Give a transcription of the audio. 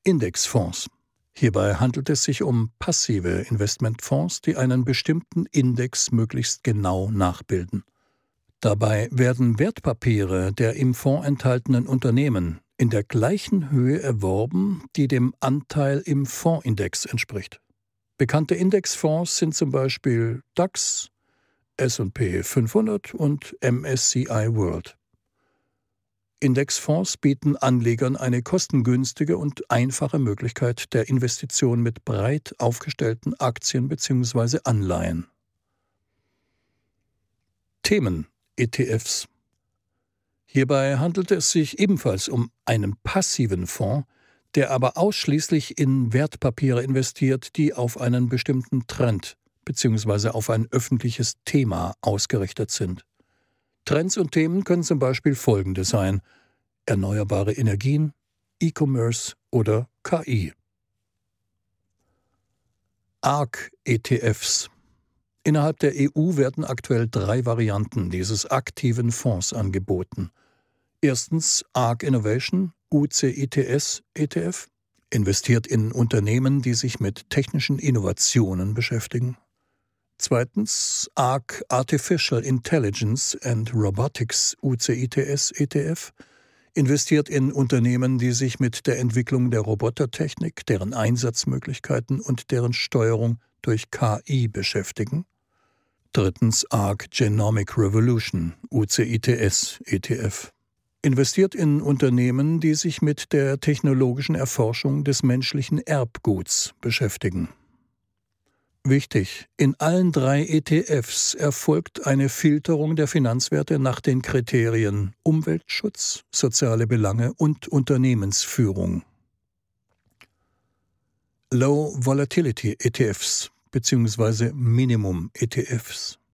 Indexfonds. Hierbei handelt es sich um passive Investmentfonds, die einen bestimmten Index möglichst genau nachbilden. Dabei werden Wertpapiere der im Fonds enthaltenen Unternehmen in der gleichen Höhe erworben, die dem Anteil im Fondsindex entspricht. Bekannte Indexfonds sind zum Beispiel DAX, S&P 500 und MSCI World. Indexfonds bieten Anlegern eine kostengünstige und einfache Möglichkeit der Investition mit breit aufgestellten Aktien bzw. Anleihen. Themen-ETFs. Hierbei handelt es sich ebenfalls um einen passiven Fonds, der aber ausschließlich in Wertpapiere investiert, die auf einen bestimmten Trend bzw. auf ein öffentliches Thema ausgerichtet sind. Trends und Themen können zum Beispiel folgende sein: erneuerbare Energien, E-Commerce oder KI. ARK-ETFs. Innerhalb der EU werden aktuell 3 Varianten dieses aktiven Fonds angeboten. Erstens ARK Innovation, UCITS ETF, investiert in Unternehmen, die sich mit technischen Innovationen beschäftigen. Zweitens ARK Artificial Intelligence and Robotics UCITS ETF, investiert in Unternehmen, die sich mit der Entwicklung der Robotertechnik, deren Einsatzmöglichkeiten und deren Steuerung durch KI beschäftigen. Drittens ARK Genomic Revolution UCITS ETF, investiert in Unternehmen, die sich mit der technologischen Erforschung des menschlichen Erbguts beschäftigen. Wichtig: In allen 3 ETFs erfolgt eine Filterung der Finanzwerte nach den Kriterien Umweltschutz, soziale Belange und Unternehmensführung. Low Volatility ETFs bzw. Minimum ETFs.